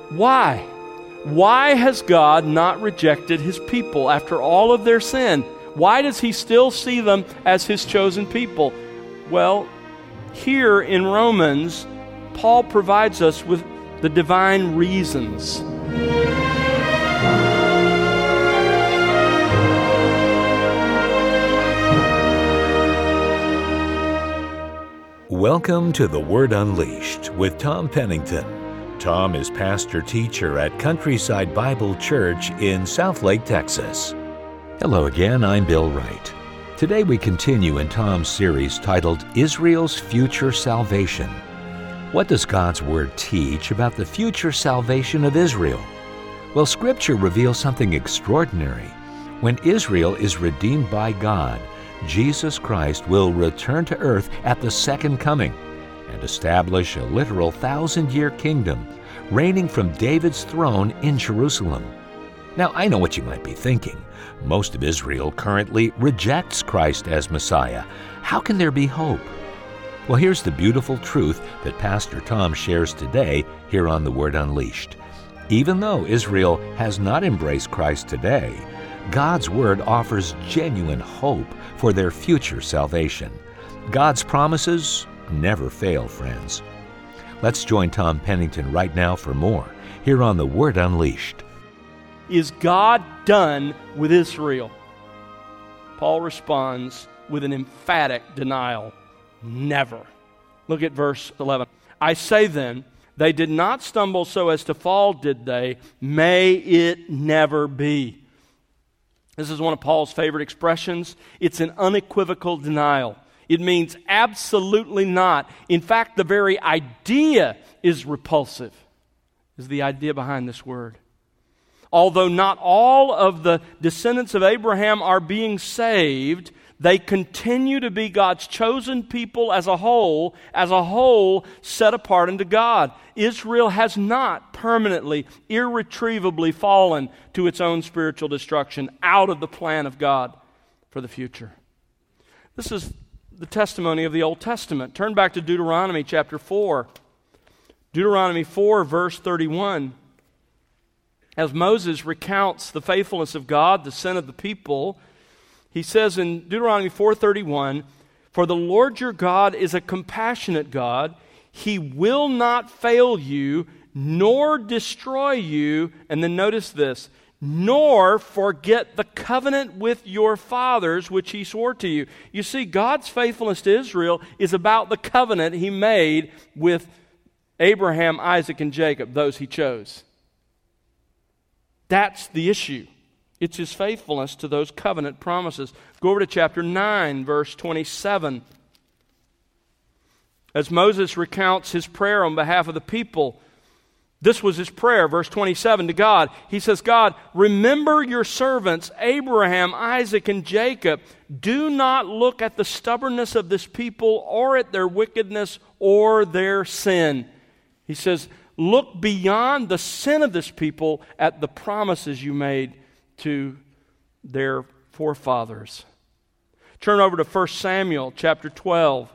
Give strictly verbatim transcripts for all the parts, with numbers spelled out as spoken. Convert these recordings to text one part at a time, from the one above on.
Why? Why has God not rejected His people after all of their sin? Why does He still see them as His chosen people? Well, here in Romans, Paul provides us with the divine reasons. Welcome to The Word Unleashed with Tom Pennington. Tom is pastor-teacher at Countryside Bible Church in Southlake, Texas. Hello again, I'm Bill Wright. Today we continue in Tom's series titled Israel's Future Salvation. What does God's Word teach about the future salvation of Israel? Well, Scripture reveals something extraordinary. When Israel is redeemed by God, Jesus Christ will return to earth at the second coming and establish a literal thousand-year kingdom, reigning from David's throne in Jerusalem. Now, I know what you might be thinking. Most of Israel currently rejects Christ as Messiah. How can there be hope? Well, here's the beautiful truth that Pastor Tom shares today here on The Word Unleashed. Even though Israel has not embraced Christ today, God's Word offers genuine hope for their future salvation. God's promises never fail, friends. Let's join Tom Pennington right now for more here on The Word Unleashed. Is God done with Israel? Paul responds with an emphatic denial. Never. Look at verse eleven. I say then, they did not stumble so as to fall, did they? May it never be. This is one of Paul's favorite expressions. It's an unequivocal denial. It means absolutely not. In fact, the very idea is repulsive, is the idea behind this word. Although not all of the descendants of Abraham are being saved, they continue to be God's chosen people as a whole, as a whole set apart unto God. Israel has not permanently, irretrievably fallen to its own spiritual destruction out of the plan of God for the future. This is the testimony of the Old Testament. Turn back to Deuteronomy chapter four. Deuteronomy four, verse thirty-one. As Moses recounts the faithfulness of God, the sin of the people, he says in Deuteronomy four thirty-one, "For the Lord your God is a compassionate God. He will not fail you, nor destroy you," and then notice this, "nor forget the covenant with your fathers, which He swore to you." You see, God's faithfulness to Israel is about the covenant He made with Abraham, Isaac, and Jacob, those He chose. That's the issue. It's His faithfulness to those covenant promises. Go over to chapter nine, verse twenty-seven. As Moses recounts his prayer on behalf of the people, this was his prayer, verse twenty-seven, to God. He says, "God, remember your servants, Abraham, Isaac, and Jacob. Do not look at the stubbornness of this people or at their wickedness or their sin." He says, look beyond the sin of this people at the promises you made to their forefathers. Turn over to First Samuel chapter twelve.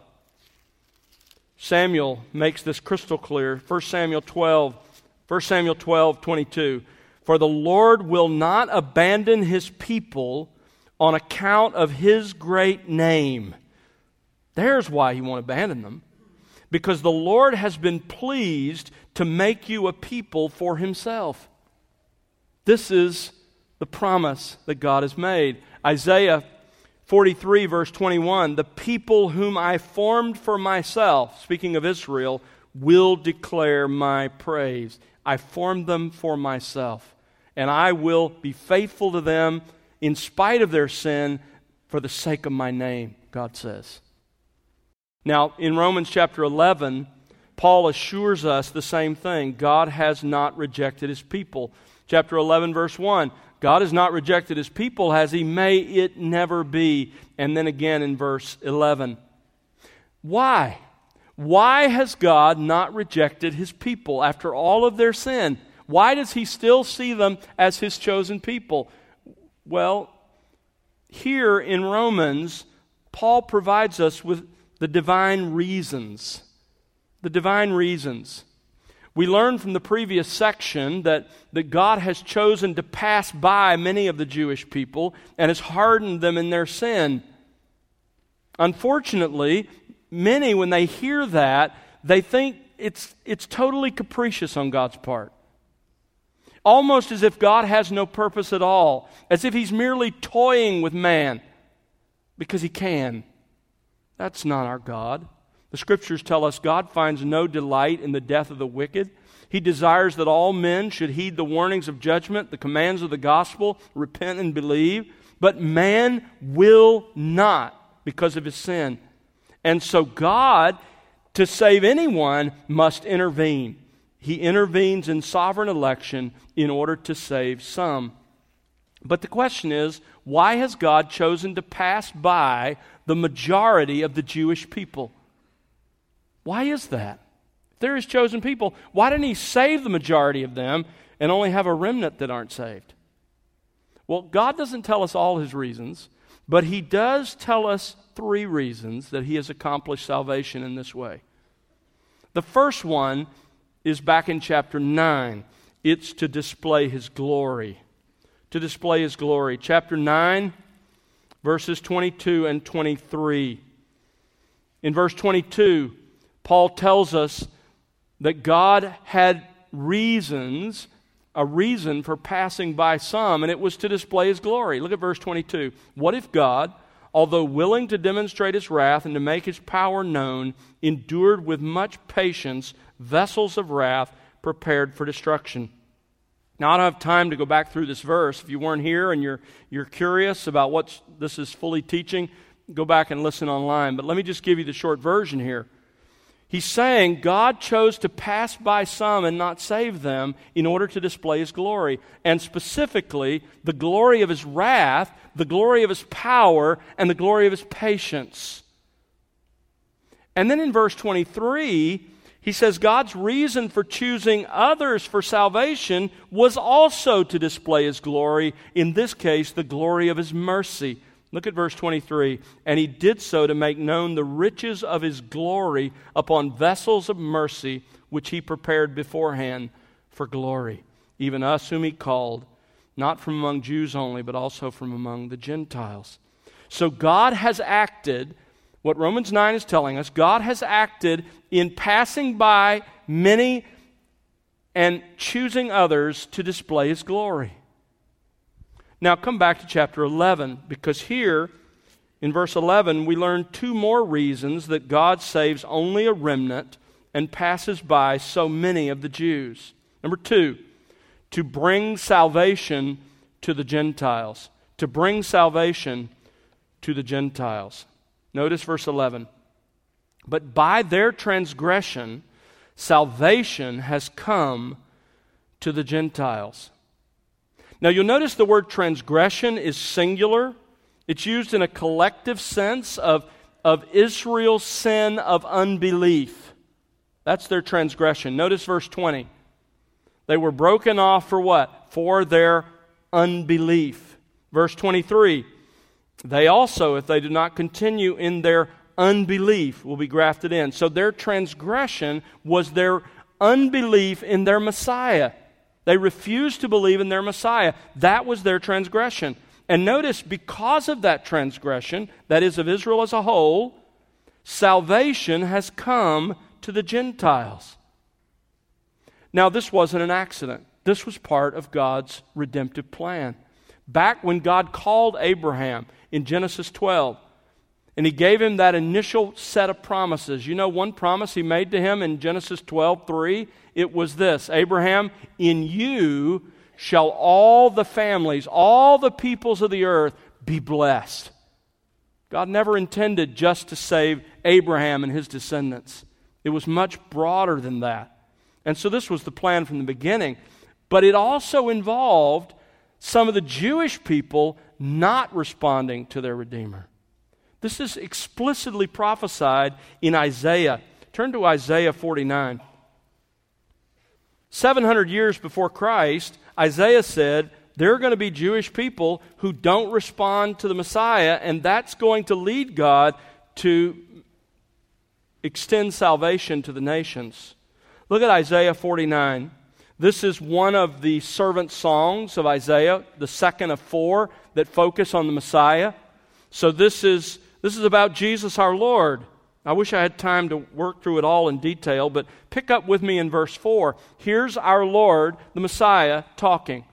Samuel makes this crystal clear. First Samuel twelve, First Samuel twelve, twenty-two. "For the Lord will not abandon His people on account of His great name." There's why He won't abandon them. Because the Lord has been pleased to make you a people for Himself. This is the promise that God has made. Isaiah forty-three, verse twenty-one, "The people whom I formed for myself," speaking of Israel, "will declare my praise." I formed them for myself, and I will be faithful to them in spite of their sin for the sake of my name, God says. Now, in Romans chapter eleven, Paul assures us the same thing. God has not rejected His people. Chapter eleven, verse one, God has not rejected His people, has He? May it never be. And then again in verse eleven. Why? Why has God not rejected His people after all of their sin? Why does He still see them as His chosen people? Well, here in Romans, Paul provides us with the divine reasons. The divine reasons. We learned from the previous section that, that God has chosen to pass by many of the Jewish people and has hardened them in their sin. Unfortunately, many, when they hear that, they think it's, it's totally capricious on God's part. Almost as if God has no purpose at all, as if He's merely toying with man because He can. That's not our God. The Scriptures tell us God finds no delight in the death of the wicked. He desires that all men should heed the warnings of judgment, the commands of the gospel, repent and believe. But man will not because of his sin. And so God, to save anyone, must intervene. He intervenes in sovereign election in order to save some. But the question is, why has God chosen to pass by the majority of the Jewish people? Why is that? If they're His chosen people, why didn't He save the majority of them and only have a remnant that aren't saved? Well, God doesn't tell us all His reasons, but He does tell us three reasons that He has accomplished salvation in this way. The first one is back in chapter nine. It's to display His glory. To display His glory. Chapter nine, verses twenty-two and twenty-three. In verse twenty-two, Paul tells us that God had reasons, a reason for passing by some, and it was to display His glory. Look at verse twenty-two. What if God, although willing to demonstrate His wrath and to make His power known, endured with much patience vessels of wrath prepared for destruction? Now, I don't have time to go back through this verse. If you weren't here and you're, you're curious about what this is fully teaching, go back and listen online. But let me just give you the short version here. He's saying God chose to pass by some and not save them in order to display His glory. And specifically, the glory of His wrath, the glory of His power, and the glory of His patience. And then in verse twenty-three, he says God's reason for choosing others for salvation was also to display His glory, in this case, the glory of His mercy. Look at verse twenty-three. And He did so to make known the riches of His glory upon vessels of mercy, which He prepared beforehand for glory. Even us whom He called, not from among Jews only, but also from among the Gentiles. So God has acted, what Romans nine is telling us, God has acted in passing by many and choosing others to display His glory. Now come back to chapter eleven, because here in verse eleven we learn two more reasons that God saves only a remnant and passes by so many of the Jews. Number two, to bring salvation to the Gentiles. To bring salvation to the Gentiles. Notice verse eleven. But by their transgression, salvation has come to the Gentiles. Now you'll notice the word transgression is singular. It's used in a collective sense of, of Israel's sin of unbelief. That's their transgression. Notice verse twenty. They were broken off for what? For their unbelief. Verse twenty-three. They also, if they do not continue in their unbelief, will be grafted in. So their transgression was their unbelief in their Messiah. They refused to believe in their Messiah. That was their transgression. And notice, because of that transgression, that is of Israel as a whole, salvation has come to the Gentiles. Now, this wasn't an accident. This was part of God's redemptive plan. Back when God called Abraham in Genesis twelve, and He gave him that initial set of promises. You know, one promise He made to him in Genesis twelve three, it was this: Abraham, in you shall all the families, all the peoples of the earth be blessed. God never intended just to save Abraham and his descendants. It was much broader than that. And so this was the plan from the beginning. But it also involved some of the Jewish people not responding to their Redeemer. This is explicitly prophesied in Isaiah. Turn to Isaiah forty-nine. seven hundred years before Christ, Isaiah said there are going to be Jewish people who don't respond to the Messiah, and that's going to lead God to extend salvation to the nations. Look at Isaiah forty-nine. This is one of the servant songs of Isaiah, the second of four that focus on the Messiah. So this is this is about Jesus our Lord. I wish I had time to work through it all in detail, but pick up with me in verse four. Here's our Lord, the Messiah, talking.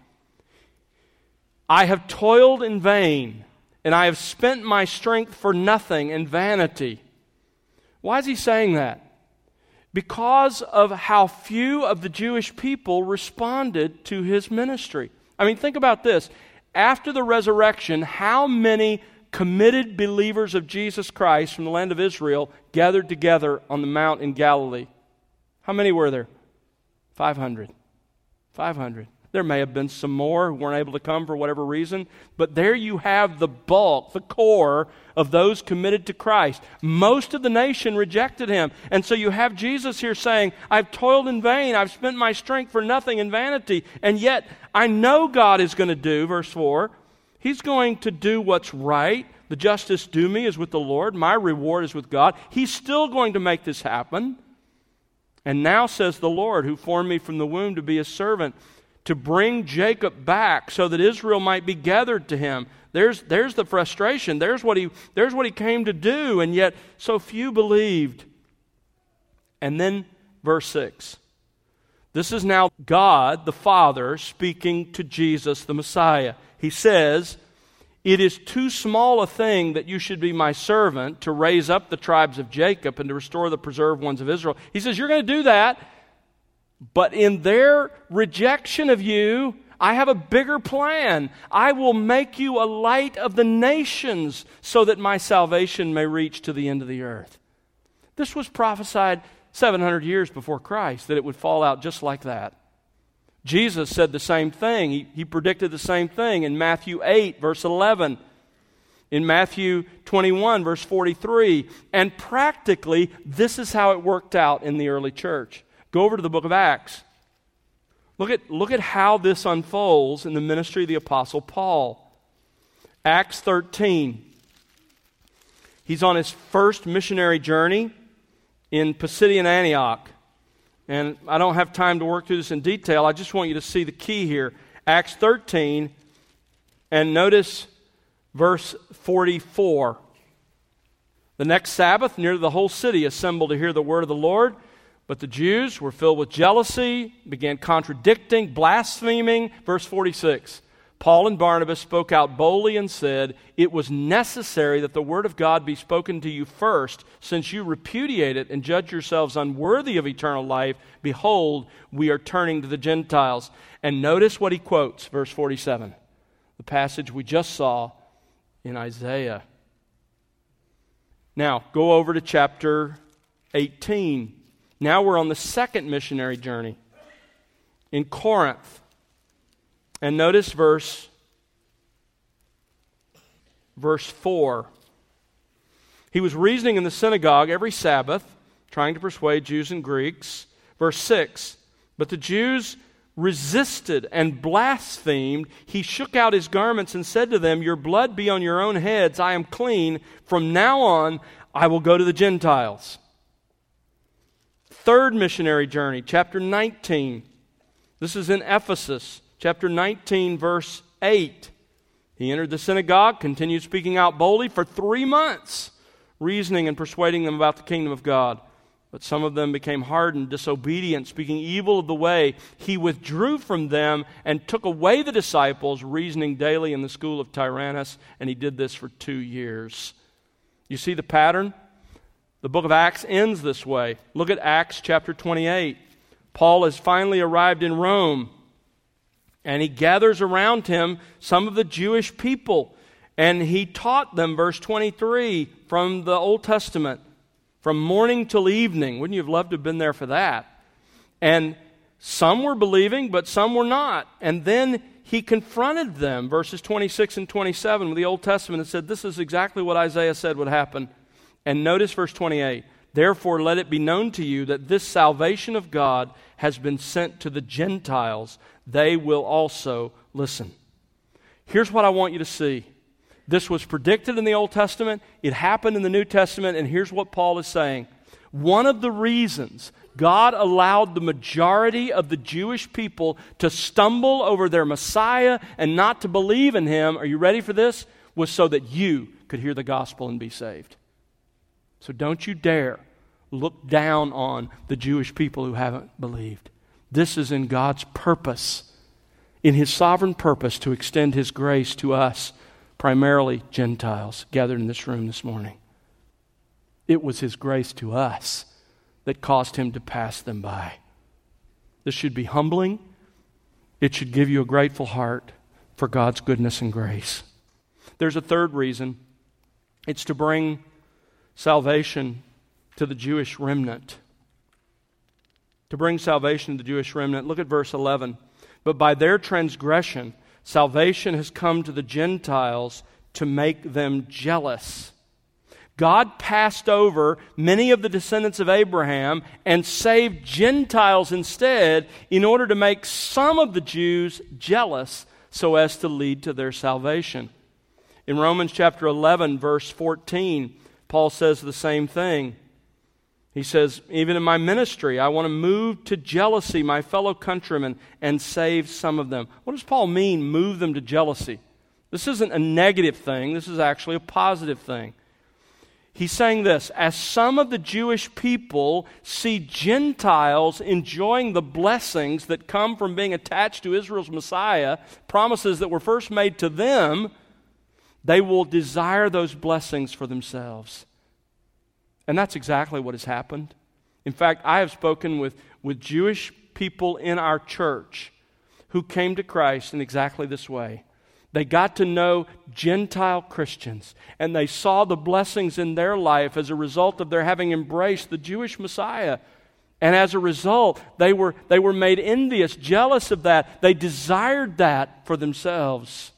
I have toiled in vain, and I have spent my strength for nothing in vanity. Why is he saying that? Because of how few of the Jewish people responded to his ministry. I mean, think about this. After the resurrection, how many committed believers of Jesus Christ from the land of Israel gathered together on the mount in Galilee? How many were there? five hundred. five hundred. There may have been some more who weren't able to come for whatever reason, but there you have the bulk, the core of those committed to Christ. Most of the nation rejected him. And so you have Jesus here saying, I've toiled in vain, I've spent my strength for nothing in vanity, and yet I know God is going to do, verse four, He's going to do what's right. The justice due me is with the Lord, my reward is with God. He's still going to make this happen. And now says the Lord, who formed me from the womb to be a servant, to bring Jacob back so that Israel might be gathered to him. There's, there's the frustration. There's what, he, there's what he came to do, and yet so few believed. And then verse six. This is now God, the Father, speaking to Jesus, the Messiah. He says, it is too small a thing that you should be my servant to raise up the tribes of Jacob and to restore the preserved ones of Israel. He says, you're going to do that. But in their rejection of you, I have a bigger plan. I will make you a light of the nations so that my salvation may reach to the end of the earth. This was prophesied seven hundred years before Christ, that it would fall out just like that. Jesus said the same thing. He, he predicted the same thing in Matthew eight, verse eleven. In Matthew twenty-one, verse forty-three. And practically, this is how it worked out in the early church. Go over to the book of Acts. Look at, look at how this unfolds in the ministry of the Apostle Paul. Acts thirteen. He's on his first missionary journey in Pisidian Antioch. And I don't have time to work through this in detail. I just want you to see the key here. Acts thirteen, and notice verse forty-four. The next Sabbath, nearly the whole city assembled to hear the word of the Lord. But the Jews were filled with jealousy, began contradicting, blaspheming. Verse forty-six, Paul and Barnabas spoke out boldly and said, it was necessary that the word of God be spoken to you first, since you repudiate it and judge yourselves unworthy of eternal life. Behold, we are turning to the Gentiles. And notice what he quotes, verse forty-seven, the passage we just saw in Isaiah. Now, go over to chapter eighteen. Now we're on the second missionary journey in Corinth. And notice verse, verse four. He was reasoning in the synagogue every Sabbath, trying to persuade Jews and Greeks. Verse six, but the Jews resisted and blasphemed. He shook out his garments and said to them, your blood be on your own heads, I am clean. From now on, I will go to the Gentiles. Third missionary journey, chapter nineteen. This is in Ephesus, chapter nineteen, verse eight. He entered the synagogue, continued speaking out boldly for three months, reasoning and persuading them about the kingdom of God. But some of them became hardened, disobedient, speaking evil of the way. He withdrew from them and took away the disciples, reasoning daily in the school of Tyrannus, and he did this for two years. You see the pattern? The book of Acts ends this way. Look at Acts chapter twenty-eight. Paul has finally arrived in Rome, and he gathers around him some of the Jewish people, and he taught them, verse twenty-three, from the Old Testament, from morning till evening. Wouldn't you have loved to have been there for that? And some were believing, but some were not. And then he confronted them, verses twenty-six and twenty-seven, with the Old Testament, and said, this is exactly what Isaiah said would happen. And notice verse twenty-eight, therefore let it be known to you that this salvation of God has been sent to the Gentiles. They will also listen. Here's what I want you to see. This was predicted in the Old Testament. It happened in the New Testament. And here's what Paul is saying. One of the reasons God allowed the majority of the Jewish people to stumble over their Messiah and not to believe in Him, are you ready for this? Was so that you could hear the gospel and be saved. So don't you dare look down on the Jewish people who haven't believed. This is in God's purpose, in His sovereign purpose to extend His grace to us, primarily Gentiles gathered in this room this morning. It was His grace to us that caused Him to pass them by. This should be humbling. It should give you a grateful heart for God's goodness and grace. There's a third reason. It's to bring salvation to the Jewish remnant. To bring salvation to the Jewish remnant. Look at verse eleven. But by their transgression, salvation has come to the Gentiles to make them jealous. God passed over many of the descendants of Abraham and saved Gentiles instead in order to make some of the Jews jealous so as to lead to their salvation. In Romans chapter eleven, verse fourteen, Paul says the same thing. He says, even in my ministry, I want to move to jealousy my fellow countrymen and save some of them. What does Paul mean, move them to jealousy? This isn't a negative thing. This is actually a positive thing. He's saying this, as some of the Jewish people see Gentiles enjoying the blessings that come from being attached to Israel's Messiah, promises that were first made to them, they will desire those blessings for themselves. And that's exactly what has happened. In fact, I have spoken with, with Jewish people in our church who came to Christ in exactly this way. They got to know Gentile Christians, and they saw the blessings in their life as a result of their having embraced the Jewish Messiah. And as a result, they were, they were made envious, jealous of that. They desired that for themselves.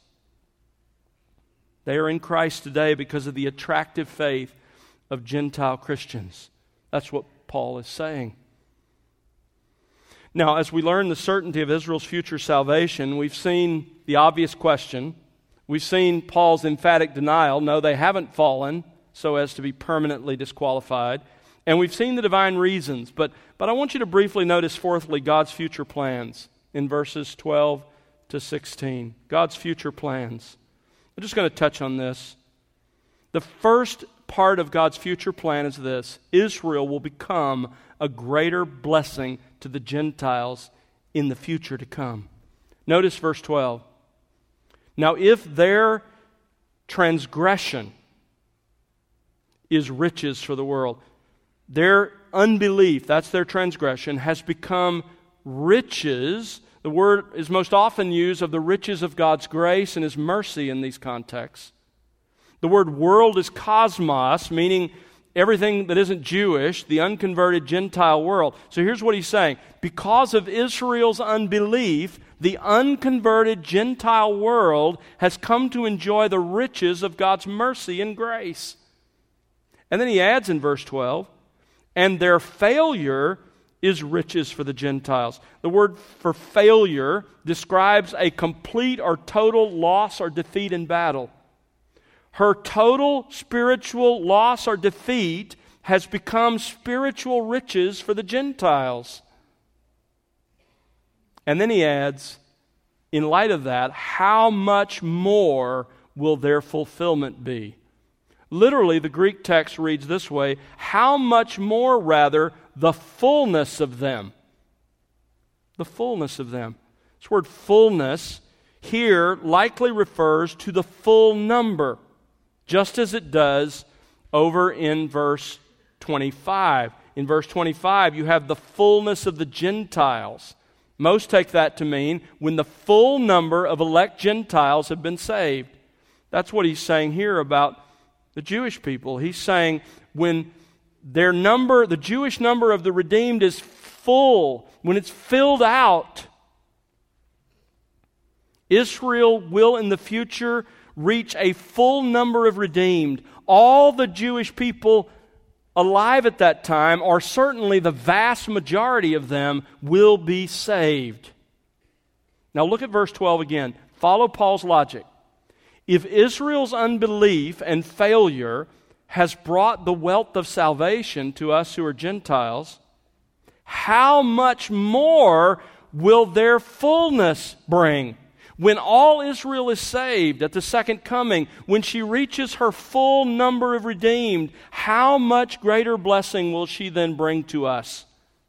They are in Christ today because of the attractive faith of Gentile Christians. That's what Paul is saying. Now, as we learn the certainty of Israel's future salvation, we've seen the obvious question. We've seen Paul's emphatic denial. No, they haven't fallen so as to be permanently disqualified. And we've seen the divine reasons. But, but I want you to briefly notice, fourthly, God's future plans in verses twelve to sixteen. God's future plans. I'm just going to touch on this. The first part of God's future plan is this: Israel will become a greater blessing to the Gentiles in the future to come. Notice verse twelve. Now, if their transgression is riches for the world, their unbelief, that's their transgression, has become riches. The word is most often used of the riches of God's grace and His mercy in these contexts. The word world is cosmos, meaning everything that isn't Jewish, the unconverted Gentile world. So here's what he's saying. Because of Israel's unbelief, the unconverted Gentile world has come to enjoy the riches of God's mercy and grace. And then he adds in verse twelve, and their failure is riches for the Gentiles. The word for failure describes a complete or total loss or defeat in battle. Her total spiritual loss or defeat has become spiritual riches for the Gentiles. And then he adds, in light of that, how much more will their fulfillment be? Literally, the Greek text reads this way, how much more, rather, the fullness of them. The fullness of them. This word fullness here likely refers to the full number, just as it does over in verse twenty-five. In verse twenty-five, you have the fullness of the Gentiles. Most take that to mean when the full number of elect Gentiles have been saved. That's what he's saying here about the Jewish people. He's saying when their number, the Jewish number of the redeemed is full, when it's filled out, Israel will in the future reach a full number of redeemed. All the Jewish people alive at that time, or certainly the vast majority of them, will be saved. Now look at verse twelve again. Follow Paul's logic. If Israel's unbelief and failure has brought the wealth of salvation to us who are Gentiles, how much more will their fullness bring? When all Israel is saved at the second coming, when she reaches her full number of redeemed, how much greater blessing will she then bring to us?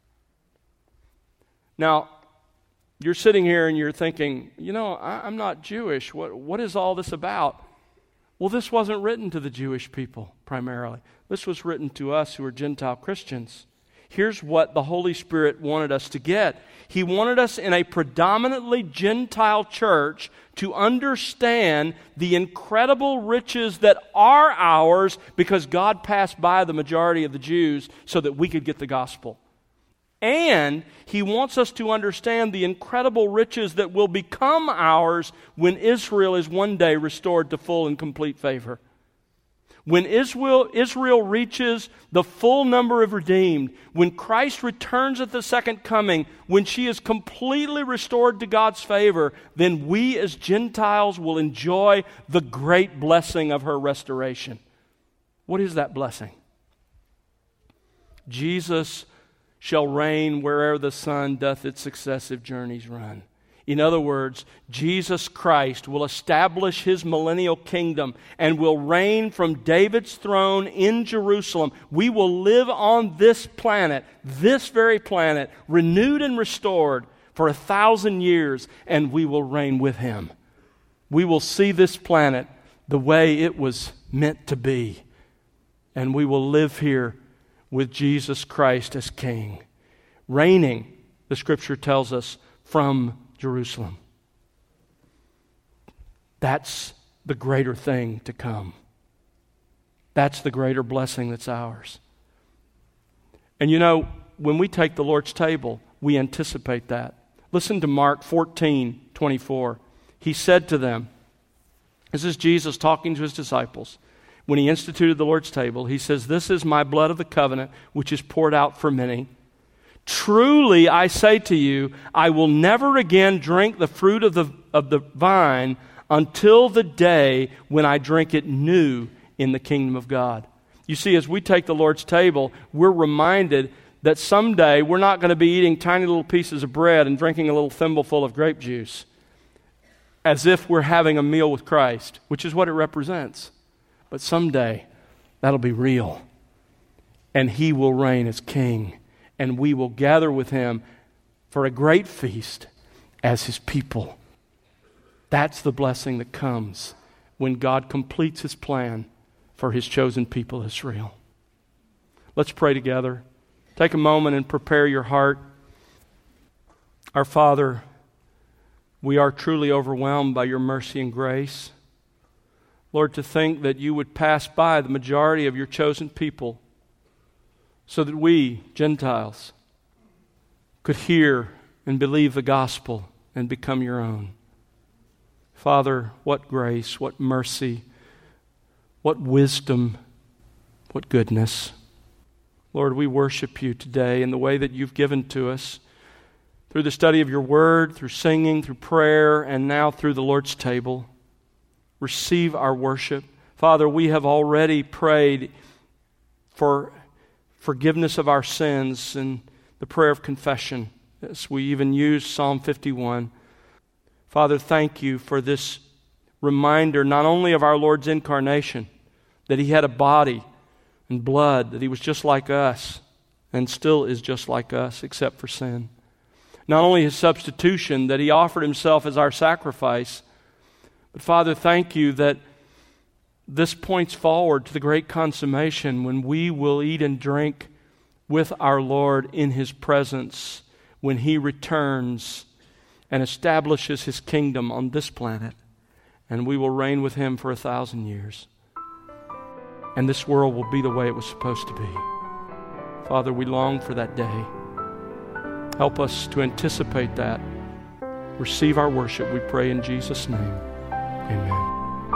Now, you're sitting here and you're thinking, you know, I, I'm not Jewish. What, what is all this about? Well, this wasn't written to the Jewish people primarily. This was written to us who are Gentile Christians. Here's what the Holy Spirit wanted us to get. He wanted us in a predominantly Gentile church to understand the incredible riches that are ours because God passed by the majority of the Jews so that we could get the gospel. And He wants us to understand the incredible riches that will become ours when Israel is one day restored to full and complete favor. When Israel, Israel reaches the full number of redeemed, when Christ returns at the second coming, when she is completely restored to God's favor, then we as Gentiles will enjoy the great blessing of her restoration. What is that blessing? Jesus shall reign where'er the sun doth its successive journeys run. In other words, Jesus Christ will establish His millennial kingdom and will reign from David's throne in Jerusalem. We will live on this planet, this very planet, renewed and restored for a thousand years, and we will reign with Him. We will see this planet the way it was meant to be, and we will live here with Jesus Christ as King, reigning, the Scripture tells us, from Jerusalem. That's the greater thing to come. That's the greater blessing that's ours. And you know, when we take the Lord's table, we anticipate that. Listen to Mark fourteen twenty-four. He said to them, this is Jesus talking to His disciples. When He instituted the Lord's table, He says, "This is my blood of the covenant, which is poured out for many. Truly, I say to you, I will never again drink the fruit of the, of the vine until the day when I drink it new in the kingdom of God." You see, as we take the Lord's table, we're reminded that someday we're not going to be eating tiny little pieces of bread and drinking a little thimbleful of grape juice as if we're having a meal with Christ, which is what it represents. But someday, that'll be real. And He will reign as King. And we will gather with Him for a great feast as His people. That's the blessing that comes when God completes His plan for His chosen people, Israel. Let's pray together. Take a moment and prepare your heart. Our Father, we are truly overwhelmed by Your mercy and grace. Lord, to think that You would pass by the majority of Your chosen people so that we, Gentiles, could hear and believe the gospel and become Your own. Father, what grace, what mercy, what wisdom, what goodness. Lord, we worship You today in the way that You've given to us through the study of Your word, through singing, through prayer, and now through the Lord's table. Receive our worship. Father, we have already prayed for forgiveness of our sins and the prayer of confession. Yes, we even use Psalm fifty-one. Father, thank You for this reminder not only of our Lord's incarnation, that He had a body and blood, that He was just like us and still is just like us except for sin. Not only His substitution, that He offered Himself as our sacrifice, but Father, thank You that this points forward to the great consummation when we will eat and drink with our Lord in His presence when He returns and establishes His kingdom on this planet, and we will reign with Him for a thousand years. And this world will be the way it was supposed to be. Father, we long for that day. Help us to anticipate that. Receive our worship, we pray in Jesus' name. Amen.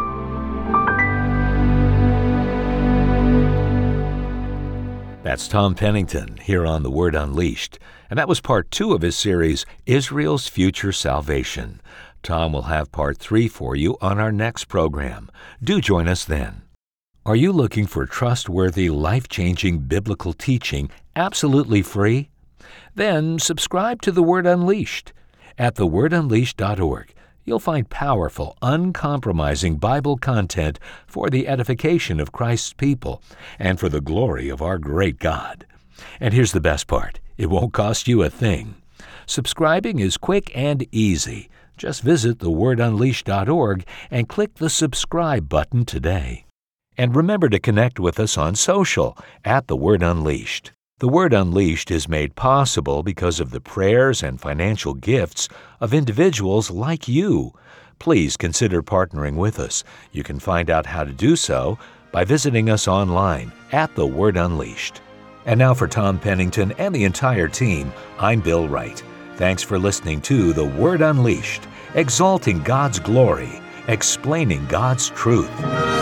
That's Tom Pennington here on The Word Unleashed. And that was part two of his series, Israel's Future Salvation. Tom will have part three for you on our next program. Do join us then. Are you looking for trustworthy, life-changing biblical teaching absolutely free? Then subscribe to The Word Unleashed. At the word unleashed dot org, you'll find powerful, uncompromising Bible content for the edification of Christ's people and for the glory of our great God. And here's the best part. It won't cost you a thing. Subscribing is quick and easy. Just visit the word unleashed dot org and click the subscribe button today. And remember to connect with us on social at The Word Unleashed. The Word Unleashed is made possible because of the prayers and financial gifts of individuals like you. Please consider partnering with us. You can find out how to do so by visiting us online at The Word Unleashed. And now for Tom Pennington and the entire team, I'm Bill Wright. Thanks for listening to The Word Unleashed, exalting God's glory, explaining God's truth.